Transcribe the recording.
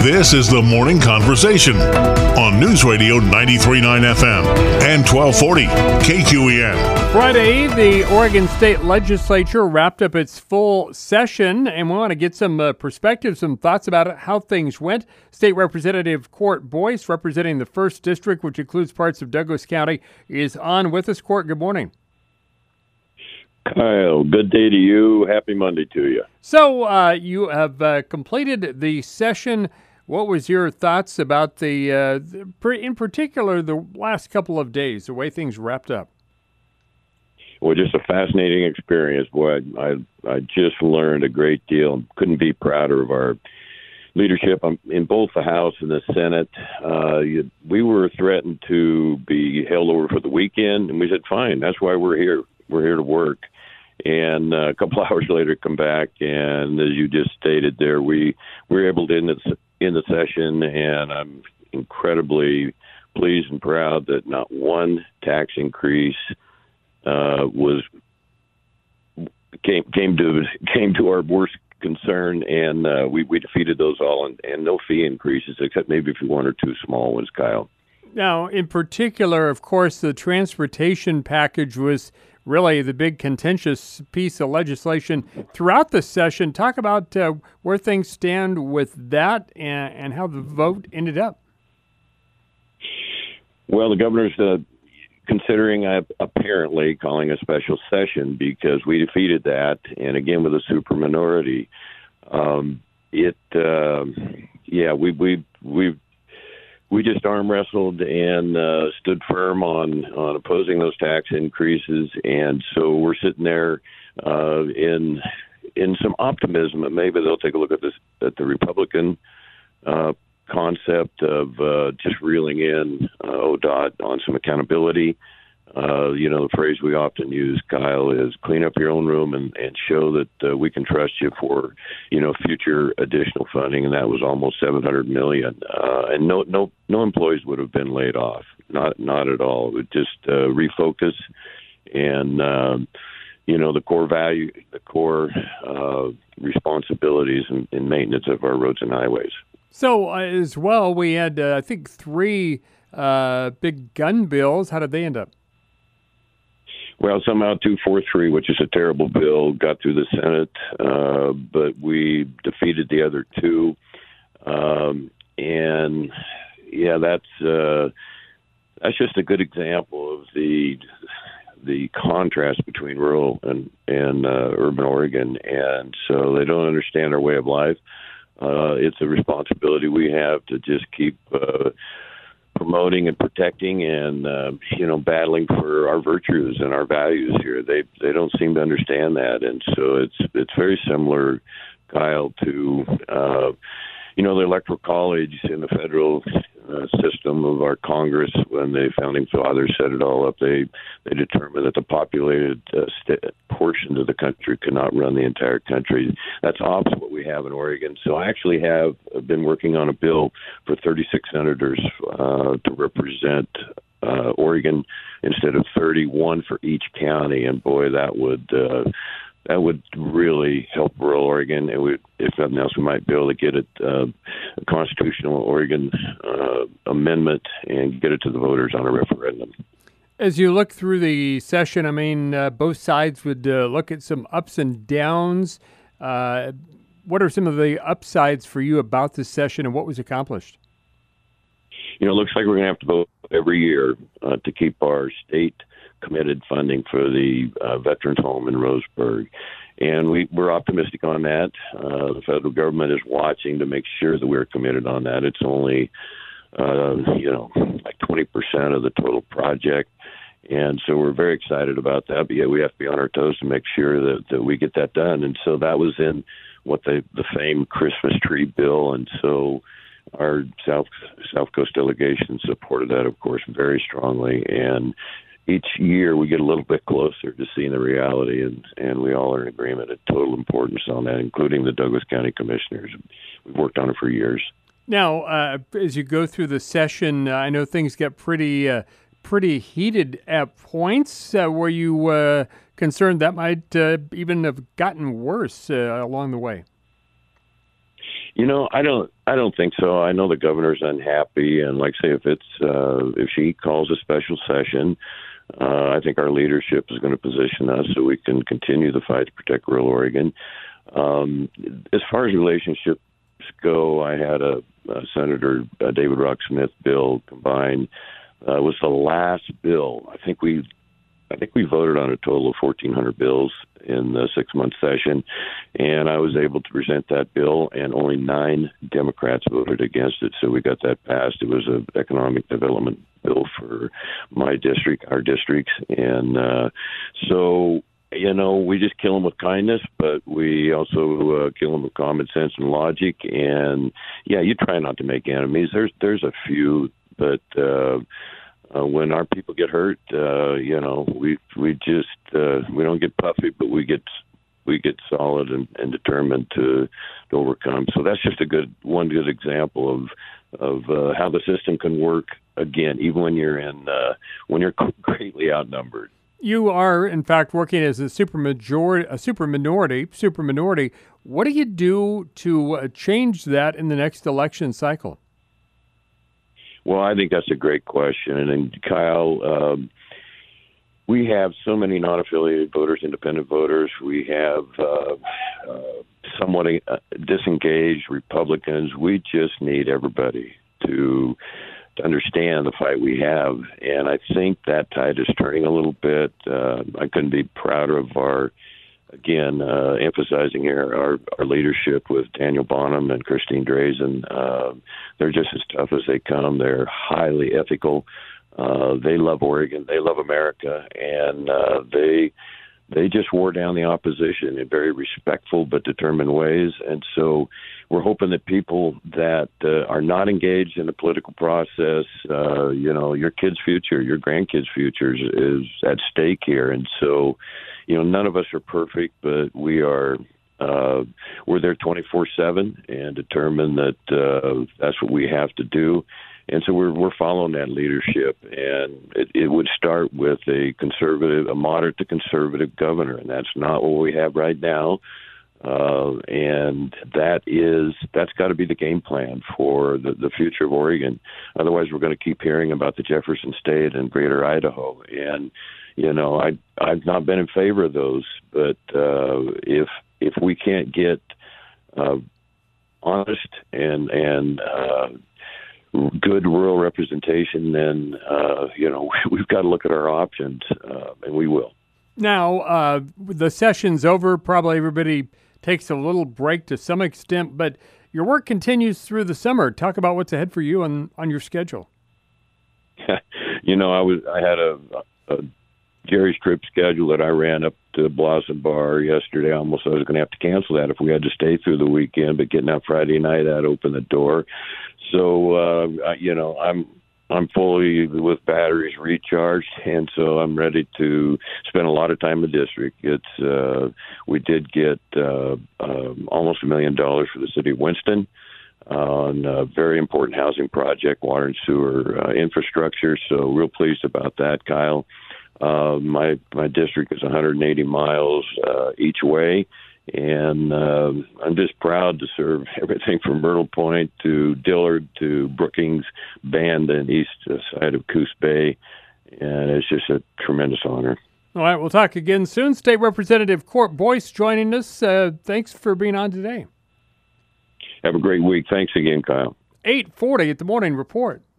This is the Morning Conversation on News Radio 93.9 FM and 1240 KQEN. Friday, the Oregon State Legislature wrapped up its full session, and we want to get some perspective, some thoughts about it, how things went. State Representative Court Boyce, representing the 1st District, which includes parts of Douglas County, is on with us. Court, good morning. Kyle, good day to you. Happy Monday to you. So you have completed the session. What was your thoughts about in particular, the last couple of days, the way things wrapped up? Well, just a fascinating experience. Boy, I just learned a great deal. Couldn't be prouder of our leadership in both the House and the Senate. We were threatened to be held over for the weekend, and we said, fine, that's why we're here. We're here to work. And a couple hours later, come back, and as you just stated there, we were able to end the session, and I'm incredibly pleased and proud that not one tax increase came to our worst concern, and we defeated those all, and no fee increases, except maybe for one or two small ones, Kyle. Now, in particular, of course, the transportation package was really the big contentious piece of legislation throughout the session. Talk about where things stand with that and how the vote ended up. Well, the governor's considering apparently calling a special session because we defeated that, and again with a superminority. We just arm wrestled and stood firm on opposing those tax increases, and so we're sitting there in some optimism that maybe they'll take a look at the Republican concept of just reeling in ODOT on some accountability. The phrase we often use, Kyle, is clean up your own room and show that we can trust you for, future additional funding. And that was almost $700 million. And no employees would have been laid off. Not at all. It would just refocus and, the core value, the core responsibilities and maintenance of our roads and highways. So as well, we had, I think, 3 big gun bills. How did they end up? Well, somehow 243, which is a terrible bill, got through the Senate, but we defeated the other 2. That's just a good example of the contrast between rural and urban Oregon, and so they don't understand our way of life. It's a responsibility we have to just keep promoting and protecting and battling for our virtues and our values here. They don't seem to understand that, and so it's very similar, Kyle, to the Electoral College in the federal system of our Congress. When the founding fathers set it all up, they determined that the populated portion of the country could not run the entire country. That's opposite what we have in Oregon. So I actually have been working on a bill for 36 senators to represent Oregon instead of 31 for each county. And boy, that would really help rural Oregon. It would, if nothing else, we might be able to get it a constitutional Oregon amendment and get it to the voters on a referendum. As you look through the session, I mean, both sides would look at some ups and downs. What are some of the upsides for you about this session, and what was accomplished? It looks like we're going to have to vote every year to keep our state committed funding for the Veterans Home in Roseburg. And we're optimistic on that. The federal government is watching to make sure that we're committed on that. It's only, like 20% of the total project. And so we're very excited about that. But yeah, we have to be on our toes to make sure that we get that done. And so that was in the famed Christmas tree bill. And so our South Coast delegation supported that, of course, very strongly. And each year we get a little bit closer to seeing the reality, and we all are in agreement at total importance on that, including the Douglas County Commissioners. We've worked on it for years. Now, as you go through the session, I know things get pretty heated at points. Were you concerned that might even have gotten worse along the way? I don't think so. I know the governor's unhappy, and like I say, if she calls a special session, I think our leadership is going to position us so we can continue the fight to protect rural Oregon. As far as relationships go, I had a Senator David Rocksmith bill combined. It was the last bill. I think we voted on a total of 1,400 bills in the 6-month session, and I was able to present that bill, and only 9 Democrats voted against it, so we got that passed. It was an economic development bill for my district, our districts, and so we just kill them with kindness, but we also kill them with common sense and logic, and you try not to make enemies. There's a few, but when our people get hurt, we don't get puffy, but we get solid and determined to overcome. So that's just one good example of how the system can work again, even when you're greatly outnumbered. You are, in fact, working as a super minority. What do you do to change that in the next election cycle? Well, I think that's a great question. And Kyle, we have so many non-affiliated voters, independent voters. We have somewhat disengaged Republicans. We just need everybody to understand the fight we have. And I think that tide is turning a little bit. I couldn't be prouder of emphasizing here our leadership with Daniel Bonham and Christine Drazen. They're just as tough as they come. They're highly ethical. They love Oregon. They love America. And they just wore down the opposition in very respectful but determined ways. And so we're hoping that people that are not engaged in the political process, your kids' future, your grandkids' future is at stake here. And so, none of us are perfect, but we're there 24/7 and determined that that's what we have to do. And so we're following that leadership, and it would start with a moderate to conservative governor, and that's not what we have right now. And that's got to be the game plan for the future of Oregon. Otherwise, we're going to keep hearing about the Jefferson State and Greater Idaho, and I've not been in favor of those, but if we can't get honest and good rural representation, then we've got to look at our options, and we will. Now, the session's over. Probably everybody takes a little break to some extent, but your work continues through the summer. Talk about what's ahead for you on your schedule. I had a Jerry's trip schedule that I ran up to Blossom Bar yesterday. I was going to have to cancel that if we had to stay through the weekend, but getting out Friday night, that opened the door. So, I'm fully with batteries recharged, and so I'm ready to spend a lot of time in the district. We did get almost $1 million for the city of Winston on a very important housing project, water and sewer infrastructure. So real pleased about that, Kyle. My district is 180 miles each way, and I'm just proud to serve everything from Myrtle Point to Dillard to Brookings Bend and east side of Coos Bay, and it's just a tremendous honor. All right, we'll talk again soon. State Representative Court Boyce joining us. Thanks for being on today. Have a great week. Thanks again, Kyle. 8:40 at the Morning Report.